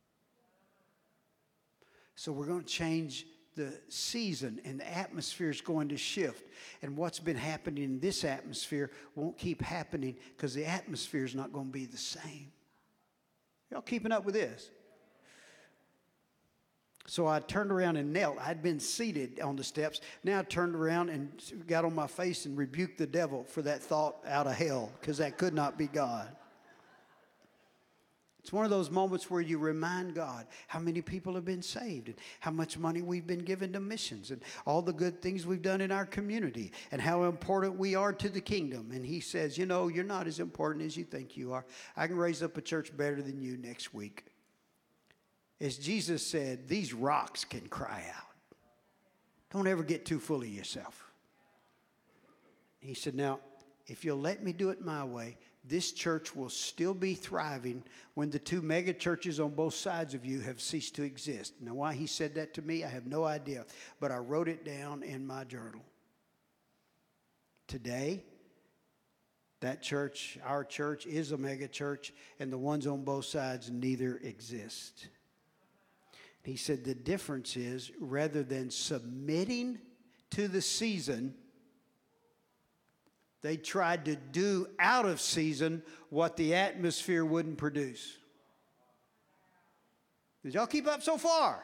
Speaker 3: So we're going to change the season, and the atmosphere is going to shift. And what's been happening in this atmosphere won't keep happening because the atmosphere is not going to be the same. Y'all keeping up with this? So I turned around and knelt. I'd been seated on the steps. Now I turned around and got on my face and rebuked the devil for that thought out of hell, because that could not be God. It's one of those moments where you remind God how many people have been saved and how much money we've been given to missions and all the good things we've done in our community and how important we are to the kingdom. And he says, you know, you're not as important as you think you are. I can raise up a church better than you next week. As Jesus said, these rocks can cry out. Don't ever get too full of yourself. He said, now, if you'll let me do it my way, this church will still be thriving when the two mega churches on both sides of you have ceased to exist. Now, why he said that to me, I have no idea, but I wrote it down in my journal. Today, that church, our church, is a mega church, and the ones on both sides neither exist. He said the difference is, rather than submitting to the season, they tried to do out of season what the atmosphere wouldn't produce. Did y'all keep up so far?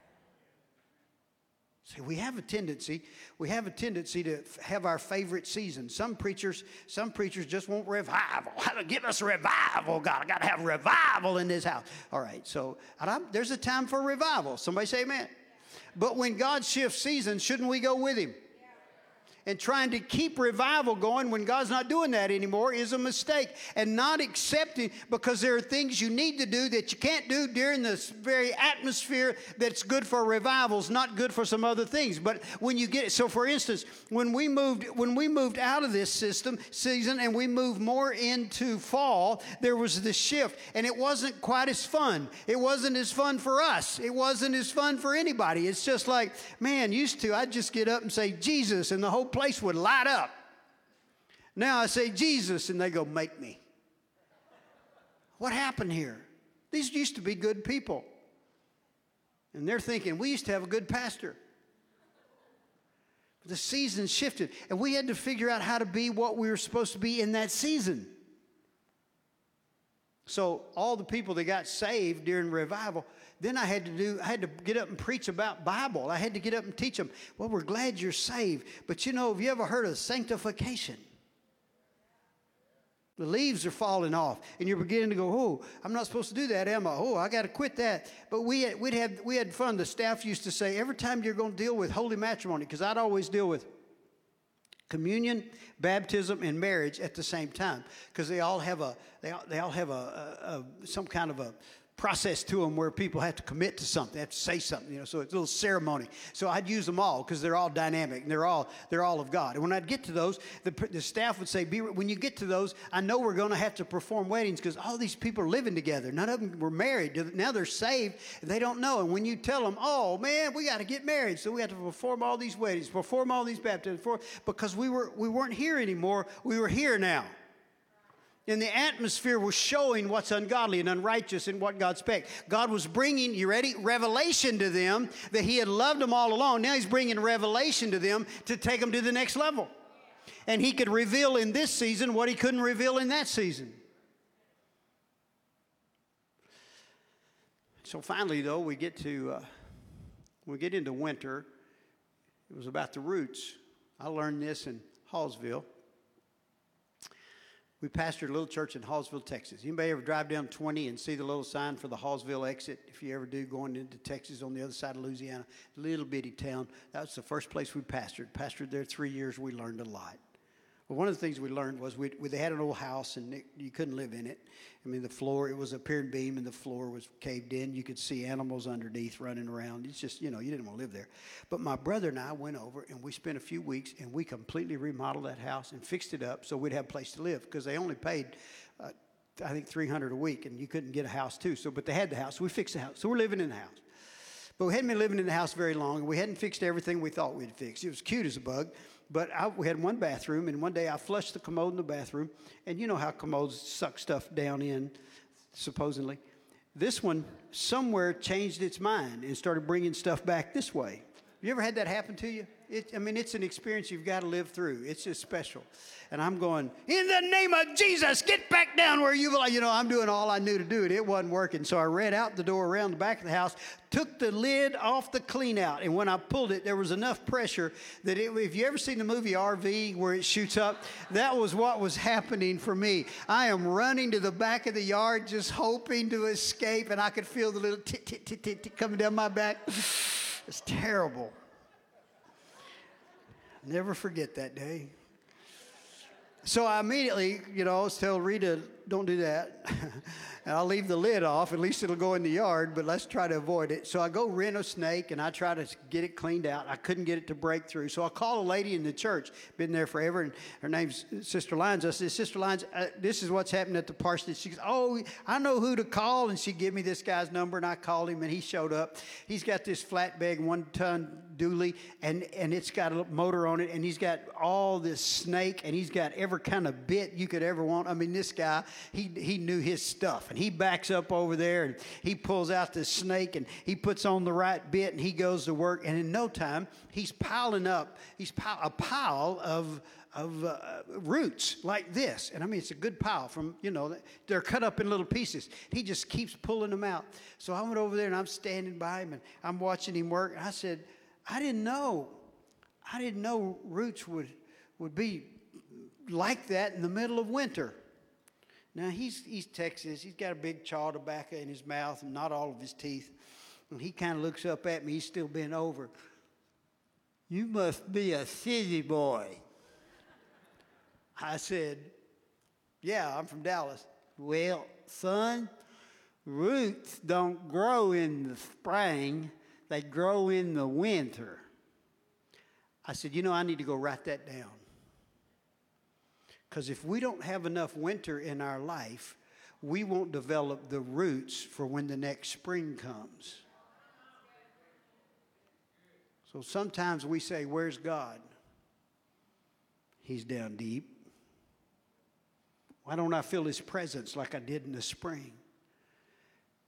Speaker 3: See, we have a tendency, we have a tendency to have our favorite season. Some preachers, some preachers just want revival. Give us revival, God. I got to have revival in this house. All right, so I'm, there's a time for revival. Somebody say amen. But when God shifts seasons, shouldn't we go with him? And trying to keep revival going when God's not doing that anymore is a mistake. And not accepting, because there are things you need to do that you can't do during this very atmosphere that's good for revivals, not good for some other things. But when you get, so for instance, when we moved, when we moved out of this system season and we moved more into fall, there was this shift, and it wasn't quite as fun. It wasn't as fun for us. It wasn't as fun for anybody. It's just like, man, used to, I'd just get up and say Jesus, and the whole place would light up. Now I say Jesus, and they go, make me. What happened here? These used to be good people. And they're thinking, we used to have a good pastor. The season shifted, and we had to figure out how to be what we were supposed to be in that season. So all the people that got saved during revival, then I had to do, I had to get up and preach about Bible. I had to get up and teach them, well, we're glad you're saved. But you know, have you ever heard of sanctification? The leaves are falling off, and you're beginning to go, oh, I'm not supposed to do that, am I? Oh, I got to quit that. But we had, we'd have, we had fun. The staff used to say, every time you're going to deal with holy matrimony, because I'd always deal with communion, baptism, and marriage at the same time, because they all have a they all, they all have a, a, a some kind of a process to them where people have to commit to something, they have to say something, you know. So it's a little ceremony. So I'd use them all because they're all dynamic and they're all they're all of God. And when I'd get to those, the, the staff would say, Be, "When you get to those, I know we're going to have to perform weddings because all these people are living together. None of them were married. Now they're saved. And they don't know. And when you tell them, oh man, we got to get married, so we have to perform all these weddings, perform all these baptisms, for, because we were we weren't here anymore. We were here now." And the atmosphere was showing what's ungodly and unrighteous and what God expects. God was bringing, you ready, revelation to them that he had loved them all along. Now he's bringing revelation to them to take them to the next level. And he could reveal in this season what he couldn't reveal in that season. So finally, though, we get to, uh, we get into winter. It was about the roots. I learned this in Hallsville. We pastored a little church in Hallsville, Texas. Anybody ever drive down twenty and see the little sign for the Hallsville exit? If you ever do, going into Texas on the other side of Louisiana, little bitty town. That was the first place we pastored. Pastored there three years. We learned a lot. Well, one of the things we learned was we, we they had an old house and it, you couldn't live in it. I mean, the floor, it was a pier and beam and the floor was caved in. You could see animals underneath running around. It's just, you know, you didn't want to live there. But my brother and I went over and we spent a few weeks and we completely remodeled that house and fixed it up so we'd have a place to live, because they only paid, uh, I think, three hundred dollars a week, and you couldn't get a house too. So, but they had the house. So we fixed the house. So we're living in the house. But we hadn't been living in the house very long, and we hadn't fixed everything we thought we'd fix. It was cute as a bug. But I, we had one bathroom, and one day I flushed the commode in the bathroom. And you know how commodes suck stuff down in, supposedly. This one somewhere changed its mind and started bringing stuff back this way. You ever had that happen to you? It, I mean, it's an experience you've got to live through. It's just special. And I'm going, in the name of Jesus, get back down where you belong. You know, I'm doing all I knew to do, and it wasn't working. So I ran out the door around the back of the house, took the lid off the clean out. And when I pulled it, there was enough pressure that it, if you ever seen the movie R V where it shoots up, that was what was happening for me. I am running to the back of the yard just hoping to escape, and I could feel the little tick, tick, tick, tick, tick coming down my back. It's terrible. Never forget that day. So I immediately, you know, tell Rita, don't do that. And I'll leave the lid off. At least it'll go in the yard, but let's try to avoid it. So I go rent a snake, and I try to get it cleaned out. I couldn't get it to break through. So I call a lady in the church, been there forever, and her name's Sister Lyons. I said, Sister Lyons, uh, this is what's happened at the parsonage. She goes, oh, I know who to call. And she gave me this guy's number, and I called him, and he showed up. He's got this flatbed, one-ton dually, and, and it's got a motor on it, and he's got all this snake, and he's got every kind of bit you could ever want. I mean, this guy, he, he knew his stuff. And he backs up over there, and he pulls out this snake, and he puts on the right bit, and he goes to work. And in no time, he's piling up, he's pile, a pile of of uh, roots like this. And I mean, it's a good pile from, you know, they're cut up in little pieces. He just keeps pulling them out. So I went over there, and I'm standing by him, and I'm watching him work. And I said, I didn't know, I didn't know roots would would be like that in the middle of winter. Now, he's, he's Texas. He's got a big chaw of tobacco in his mouth and not all of his teeth. And he kind of looks up at me. He's still bent over. You must be a city boy. I said, yeah, I'm from Dallas. Well, son, roots don't grow in the spring. They grow in the winter. I said, you know, I need to go write that down. Because if we don't have enough winter in our life, we won't develop the roots for when the next spring comes. So sometimes we say, where's God? He's down deep. Why don't I feel his presence like I did in the spring?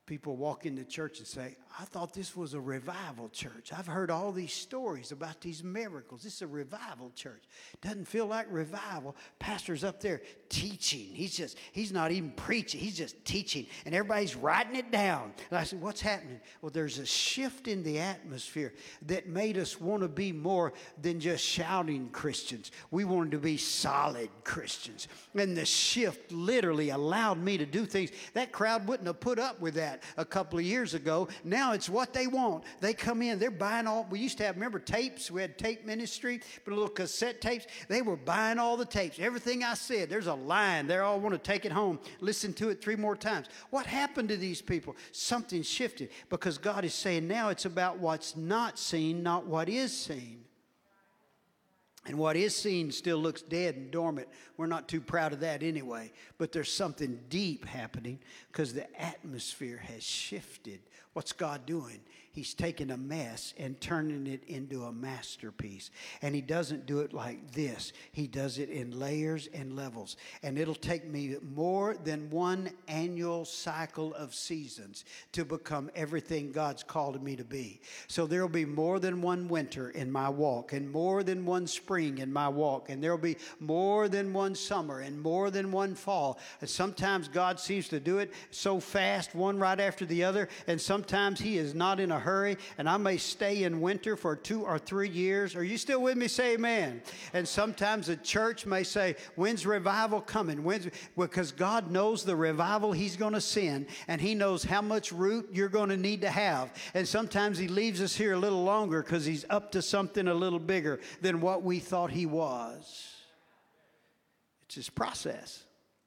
Speaker 3: People walk into church and say, I thought this was a revival church. I've heard all these stories about these miracles. This is a revival church. Doesn't feel like revival. Pastor's up there teaching. He's just, he's not even preaching. He's just teaching. And everybody's writing it down. And I said, what's happening? Well, there's a shift in the atmosphere that made us want to be more than just shouting Christians. We wanted to be solid Christians. And the shift literally allowed me to do things. That crowd wouldn't have put up with that a couple of years ago. Now it's what they want. They come in, they're buying all, we used to have, remember tapes? We had tape ministry, but little cassette tapes. They were buying all the tapes. Everything I said, there's a line. They all want to take it home, listen to it three more times. What happened to these people? Something shifted, because God is saying now it's about what's not seen, not what is seen. And what is seen still looks dead and dormant. We're not too proud of that anyway. But there's something deep happening because the atmosphere has shifted. What's God doing? He's taking a mess and turning it into a masterpiece. And he doesn't do it like this. He does it in layers and levels. And it'll take me more than one annual cycle of seasons to become everything God's called me to be. So there'll be more than one winter in my walk, and more than one spring in my walk. And there'll be more than one summer and more than one fall. And sometimes God seems to do it so fast, one right after the other. And sometimes he is not in a hurry, and I may stay in winter for two or three years. Are you still with me? Say amen. And sometimes the church may say, when's revival coming? When's, because God knows the revival he's going to send, and he knows how much root you're going to need to have. And sometimes he leaves us here a little longer because he's up to something a little bigger than what we thought he was. It's his process.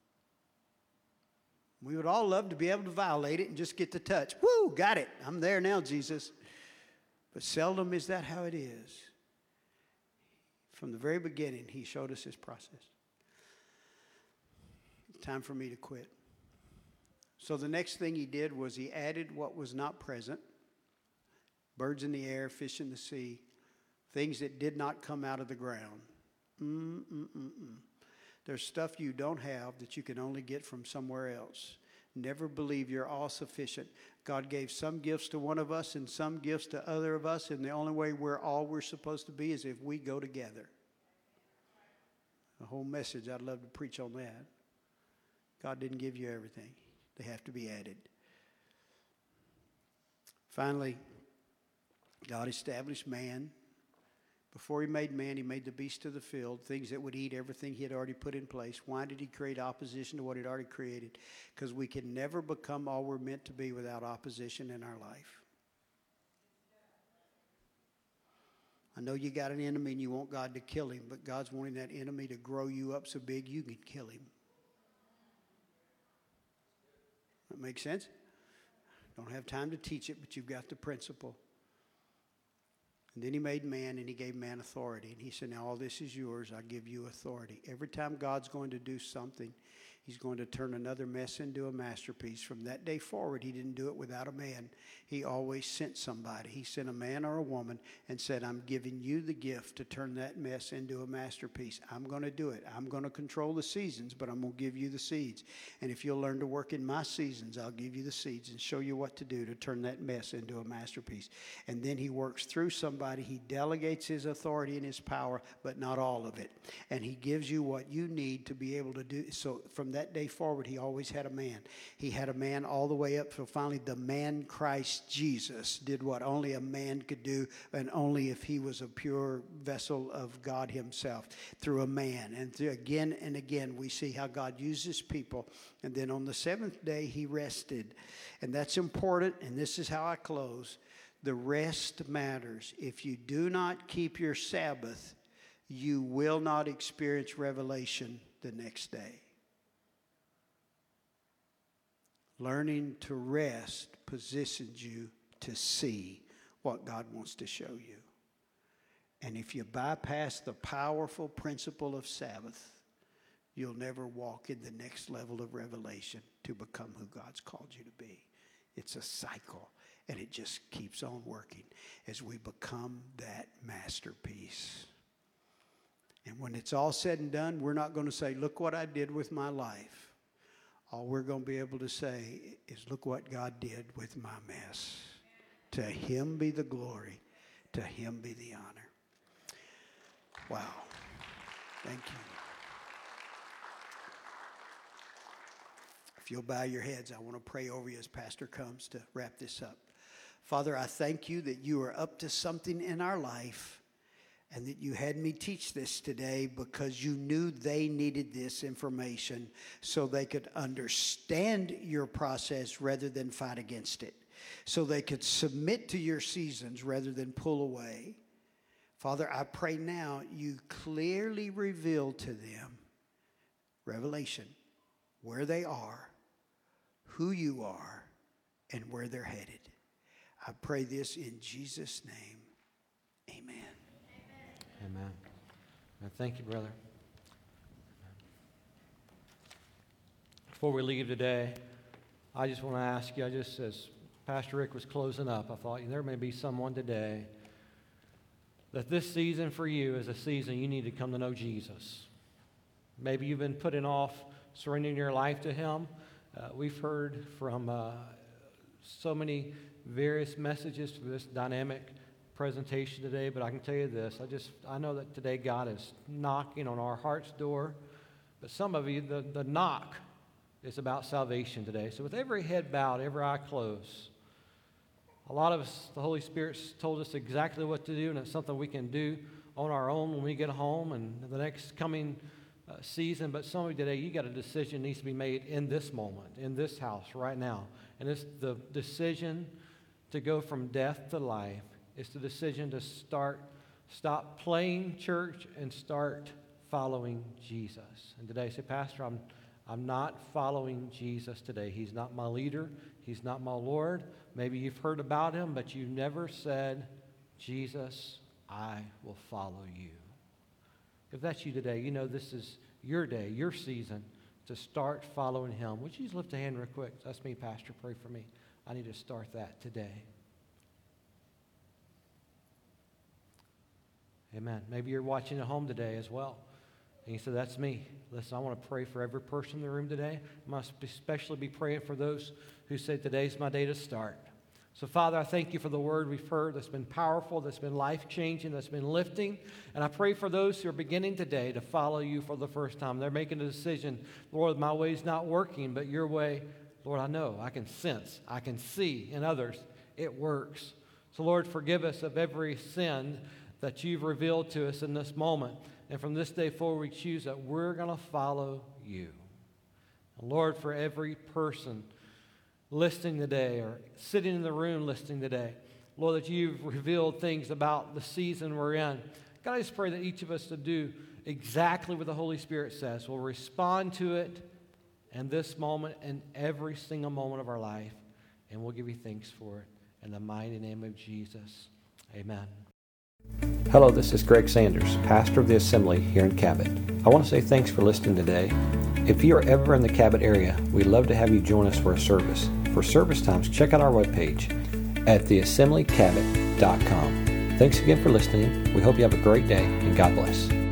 Speaker 3: We would all love to be able to violate it and just get the touch. Woo, got it. I'm there now, Jesus. But seldom is that how it is. From the very beginning, he showed us his process. Time for me to quit. So the next thing he did was he added what was not present. Birds in the air, fish in the sea, things that did not come out of the ground. Mm-mm-mm-mm. There's stuff you don't have that you can only get from somewhere else. Never believe you're all sufficient. God gave some gifts to one of us and some gifts to other of us, and the only way we're all we're supposed to be is if we go together. The whole message, I'd love to preach on that. God didn't give you everything. They have to be added. Finally, God established man. Before he made man, he made the beasts of the field, things that would eat everything he had already put in place. Why did he create opposition to what he'd already created? Because we can never become all we're meant to be without opposition in our life. I know you got an enemy and you want God to kill him, but God's wanting that enemy to grow you up so big you can kill him. That makes sense? Don't have time to teach it, but you've got the principle. And then he made man, and he gave man authority. And he said, now all this is yours. I give you authority. Every time God's going to do something, he's going to turn another mess into a masterpiece. From that day forward, he didn't do it without a man. He always sent somebody. He sent a man or a woman and said, I'm giving you the gift to turn that mess into a masterpiece. I'm going to do it. I'm going to control the seasons, but I'm going to give you the seeds. And if you'll learn to work in my seasons, I'll give you the seeds and show you what to do to turn that mess into a masterpiece. And then he works through somebody. He delegates his authority and his power, but not all of it. And he gives you what you need to be able to do. So from that day forward, he always had a man. He had a man all the way up. So finally, the man Christ Jesus did what only a man could do, and only if he was a pure vessel of God himself, through a man. And through, again and again, we see how God uses people. And then on the seventh day, he rested. And that's important, and this is how I close. The rest matters. If you do not keep your Sabbath, you will not experience revelation the next day. Learning to rest positions you to see what God wants to show you. And if you bypass the powerful principle of Sabbath, you'll never walk in the next level of revelation to become who God's called you to be. It's a cycle, and it just keeps on working as we become that masterpiece. And when it's all said and done, we're not going to say, look what I did with my life. all we're going to be able to say is, look what God did with my mess. To Him be the glory. To Him be the honor. Wow. Thank you. If you'll bow your heads, I want to pray over you as Pastor comes to wrap this up. Father, I thank you that you are up to something in our life and that you had me teach this today because you knew they needed this information so they could understand your process rather than fight against it, so they could submit to your seasons rather than pull away. Father, I pray now you clearly reveal to them, revelation, where they are, who you are, and where they're headed. I pray this in Jesus' name. Amen.
Speaker 2: Amen. Amen. Thank you, brother. Before we leave today, I just want to ask you, I just, as Pastor Rick was closing up, I thought there may be someone today that this season for you is a season you need to come to know Jesus. Maybe you've been putting off surrendering your life to Him. Uh, we've heard from uh, so many various messages for this dynamic presentation today, but I can tell you this, I just, I know that today God is knocking on our heart's door, but some of you, the, the knock is about salvation today. So with every head bowed, every eye closed, a lot of us, the Holy Spirit's told us exactly what to do, and it's something we can do on our own when we get home and the next coming uh, season. But some of you today, you got a decision that needs to be made in this moment, in this house, right now. And it's the decision to go from death to life. It's the decision to start, stop playing church and start following Jesus. And today, say, Pastor, I'm, I'm not following Jesus today. He's not my leader. He's not my Lord. Maybe you've heard about Him, but you never said, Jesus, I will follow you. If that's you today, you know this is your day, your season to start following Him. Would you just lift a hand real quick? That's me, Pastor. Pray for me. I need to start that today. Amen. Maybe you're watching at home today as well. And you said, that's me. Listen, I want to pray for every person in the room today. I must especially be praying for those who say, today's my day to start. So, Father, I thank you for the word we've heard that's been powerful, that's been life-changing, that's been lifting. And I pray for those who are beginning today to follow you for the first time. They're making a decision, Lord, my way's not working, but your way, Lord, I know, I can sense, I can see in others, it works. So, Lord, forgive us of every sin that you've revealed to us in this moment. And from this day forward, we choose that we're going to follow you. And Lord, for every person listening today or sitting in the room listening today, Lord, that you've revealed things about the season we're in. God, I just pray that each of us to do exactly what the Holy Spirit says. We'll respond to it in this moment and every single moment of our life. And we'll give you thanks for it. In the mighty name of Jesus, amen.
Speaker 1: Hello, this is Greg Sanders, pastor of the Assembly here in Cabot. I want to say thanks for listening today. If you are ever in the Cabot area, we'd love to have you join us for a service. For service times, check out our webpage at the assembly cabot dot com. Thanks again for listening. We hope you have a great day, and God bless.